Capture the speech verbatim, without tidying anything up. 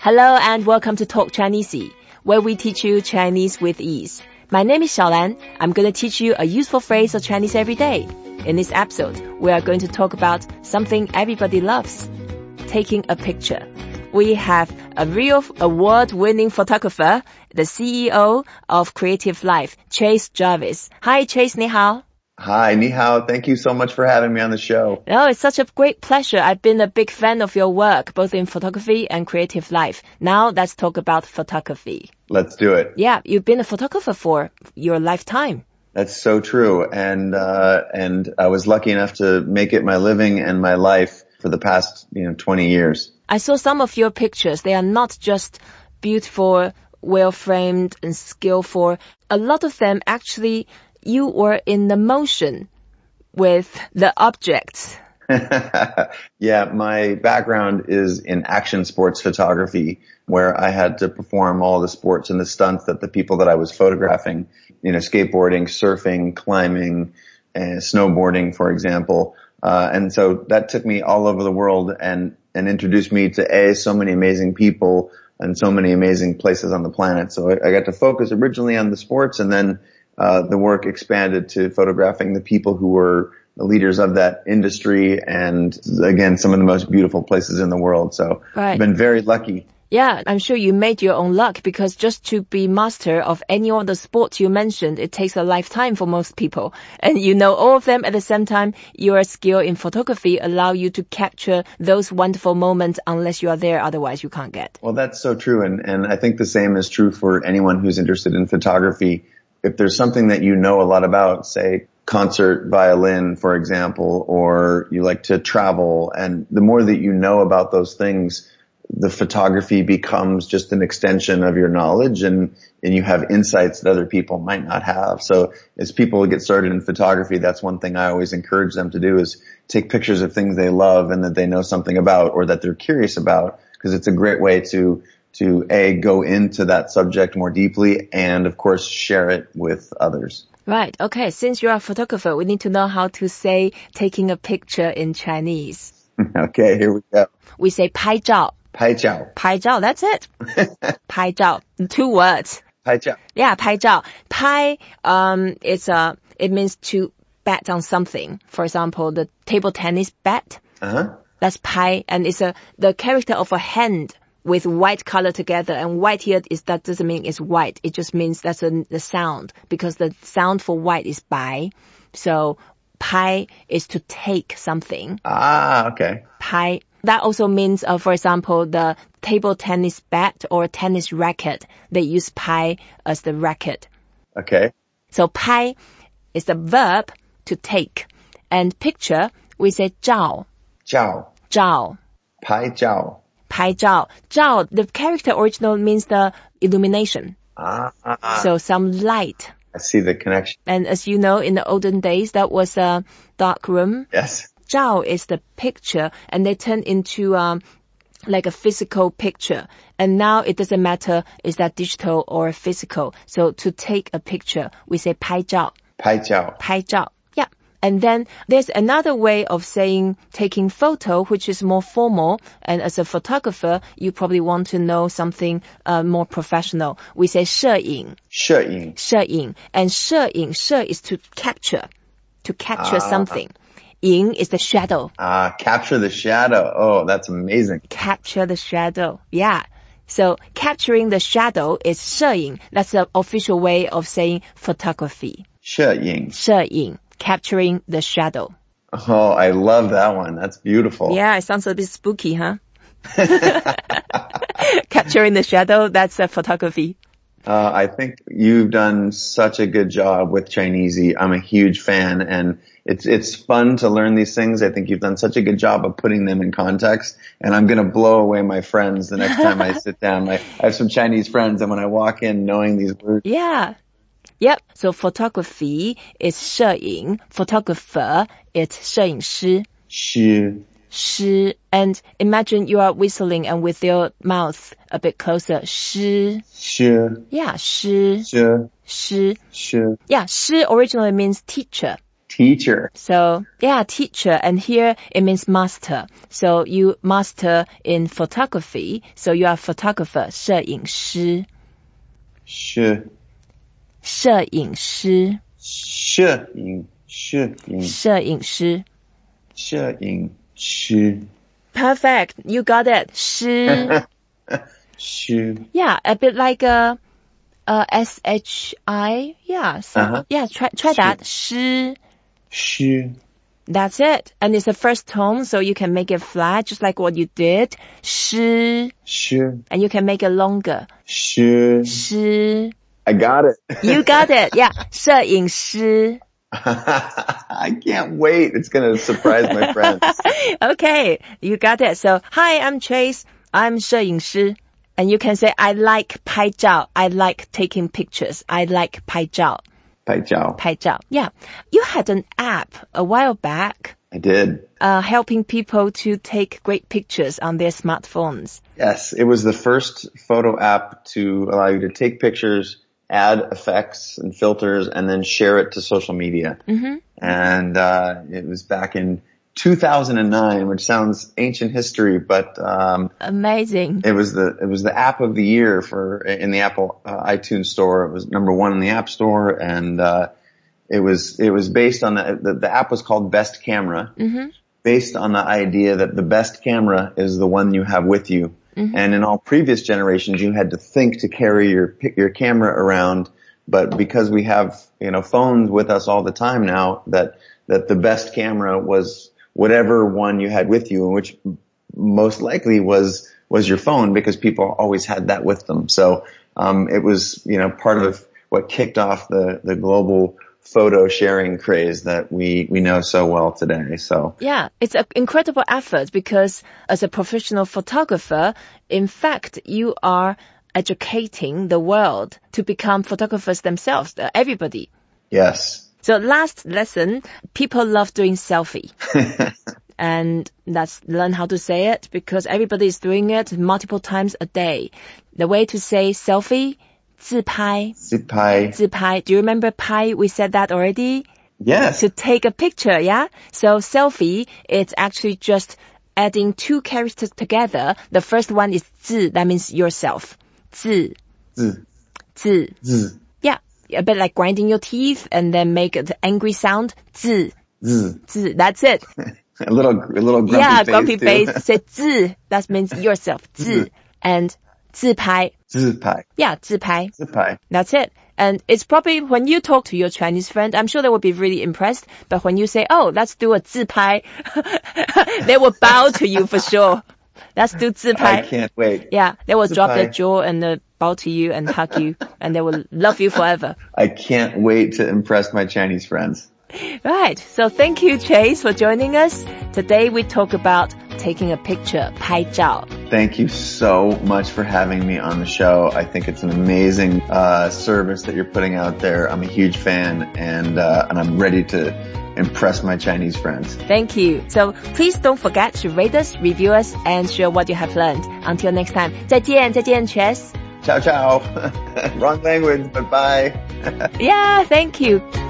Hello and welcome to Talk Chinese, where we teach you Chinese with ease. My name is Xiaolan. I'm going to teach you a useful phrase of Chinese every day. In this episode, we are going to talk about something everybody loves, taking a picture. We have a real award-winning photographer, the C E O of Creative Life, Chase Jarvis. Hi, Chase, 你好. Hi, ni hao. Thank you so much for having me on the show. Oh, it's such a great pleasure. I've been a big fan of your work, both in photography and creative life. Now let's talk about photography. Let's do it. Yeah, you've been a photographer for your lifetime. That's so true. And, uh, and I was lucky enough to make it my living and my life for the past, you know, twenty years. I saw some of your pictures. They are not just beautiful, well-framed and skillful. A lot of them actually you were in the motion with the objects. Yeah, my background is in action sports photography, where I had to perform all the sports and the stunts that the people that I was photographing, you know, skateboarding, surfing, climbing, and snowboarding, for example. Uh, and so that took me all over the world and, and introduced me to A, so many amazing people and so many amazing places on the planet. So I, I got to focus originally on the sports, and then Uh, the work expanded to photographing the people who were the leaders of that industry and, again, some of the most beautiful places in the world. So right. I've been very lucky. Yeah, I'm sure you made your own luck, because just to be master of any of the sports you mentioned, it takes a lifetime for most people. And you know all of them at the same time. Your skill in photography allow you to capture those wonderful moments unless you are there. Otherwise, you can't get. Well, that's so true. And, and I think the same is true for anyone who's interested in photography. If there's something that you know a lot about, say concert violin, for example, or you like to travel, and the more that you know about those things, the photography becomes just an extension of your knowledge, and, and you have insights that other people might not have. So as people get started in photography, that's one thing I always encourage them to do, is take pictures of things they love and that they know something about or that they're curious about, because it's a great way to to A, go into that subject more deeply, and of course share it with others. Right. Okay. Since you're a photographer, we need to know how to say taking a picture in Chinese. Okay, here we go. We say 拍照. 拍照. 拍照, that's it. 拍照. Two words. 拍照. Yeah, 拍照. 拍, um, it's a, it means to bet on something. For example, the table tennis bet. Uh-huh. That's 拍, and it's a, the character of a hand with white color together, and white here is, that doesn't mean it's white. It just means that's a, the sound, because the sound for white is 白. So 拍 is to take something. Ah, okay. 拍. That also means, uh, for example, the table tennis bat or tennis racket, they use 拍 as the racket. Okay. So 拍 is the verb to take. And picture, we say 照. 照. 照. 拍照. 拍照. 照, the character original means the illumination. Ah, ah, ah. So some light. I see the connection. And as you know, in the olden days, that was a dark room. Yes. 照 is the picture, and they turn into um, like a physical picture. And now it doesn't matter is that digital or physical. So to take a picture, we say 拍照. 拍照. 拍照. Yeah. And then there's another way of saying taking photo, which is more formal. And as a photographer, you probably want to know something uh, more professional. We say 摄影. 摄影. 摄影. And 摄影, 摄 is to capture, to capture ah. something. 影 is the shadow. Ah, capture the shadow. Oh, that's amazing. Capture the shadow. Yeah. So capturing the shadow is 摄影. That's the official way of saying photography. 摄影. 摄影. Capturing the shadow. Oh, I love that one. That's beautiful. Yeah, it sounds a bit spooky, huh? Capturing the shadow, that's a photography. Uh, I think you've done such a good job with Chinesey. I'm a huge fan, and it's it's fun to learn these things. I think you've done such a good job of putting them in context, and I'm going to blow away my friends the next time I sit down. I, I have some Chinese friends, and when I walk in knowing these words. Yeah. Yep. So photography is 摄影. Photographer is 摄影师. 师. 师. And imagine you are whistling and with your mouth a bit closer. 师. 师. Yeah, 师. 师. 师. 师. Yeah, 师originally means teacher. Teacher. So, yeah, teacher. And here it means master. So you master in photography. So you are photographer, 摄影师。 摄摄影师。 摄影摄影摄影师。 摄影师。 Perfect. You got it. 师。 师. Yeah, a bit like a, a S H I. Yeah. So, uh-huh. Yeah, try, try that. 师. 师. That's it. And it's the first tone, so you can make it flat, just like what you did. 师. 师. And you can make it longer. 师. 师. I got it. You got it. Yeah. 摄影师. I can't wait. It's going to surprise my friends. Okay. You got it. So, hi, I'm Chase. I'm 摄影师. And you can say, I like 拍照. I like taking pictures. I like 拍照. 拍照. 拍照. Yeah. You had an app a while back. I did. Uh, helping people to take great pictures on their smartphones. Yes. It was the first photo app to allow you to take pictures, add effects and filters, and then share it to social media. Mm-hmm. And, uh, it was back in two thousand nine, which sounds ancient history, but, um, amazing. It was the, it was the app of the year for, in the Apple uh, iTunes store. It was number one in the App Store, and, uh, it was, it was based on the, the, the app was called Best Camera, mm-hmm. based on the idea that the best camera is the one you have with you. Mm-hmm. And in all previous generations, you had to think to carry your, your camera around. But because we have, you know, phones with us all the time now, that, that the best camera was whatever one you had with you, which most likely was, was your phone, because people always had that with them. So, um, it was, you know, part of what kicked off the, the global photo sharing craze that we, we know so well today. So yeah, it's an incredible effort, because as a professional photographer, in fact, you are educating the world to become photographers themselves, everybody. Yes. So last lesson, people love doing selfie. And let's learn how to say it, because everybody is doing it multiple times a day. The way to say selfie, 自拍. 自拍. 自拍. Do you remember 拍? We said that already. Yes. To take a picture, yeah? So selfie, it's actually just adding two characters together. The first one is 自, that means yourself. 自. 自. 自. 自. Yeah. A bit like grinding your teeth and then make the angry sound. 自. 自. 自. That's it. A little, a little grumpy yeah, face. grumpy too. face. Say 自. That means yourself. 自. And 自拍. 自拍. Yeah, 自拍. 自拍. That's it. And it's probably when you talk to your Chinese friend, I'm sure they will be really impressed. But when you say, oh, let's do a 自拍, they will bow to you for sure. Let's do 自拍. I can't wait. Yeah, they will 自拍. drop their jaw and uh, bow to you and hug you, and they will love you forever. I can't wait to impress my Chinese friends. Right. So thank you, Chase, for joining us. Today we talk about taking a picture, 拍照. Thank you so much for having me on the show. I think it's an amazing uh service that you're putting out there. I'm a huge fan, and uh and I'm ready to impress my Chinese friends. Thank you. So please don't forget to rate us, review us, and share what you have learned. Until next time. 再见,再见, Chase. Ciao, ciao. Wrong language, but bye. Yeah, thank you.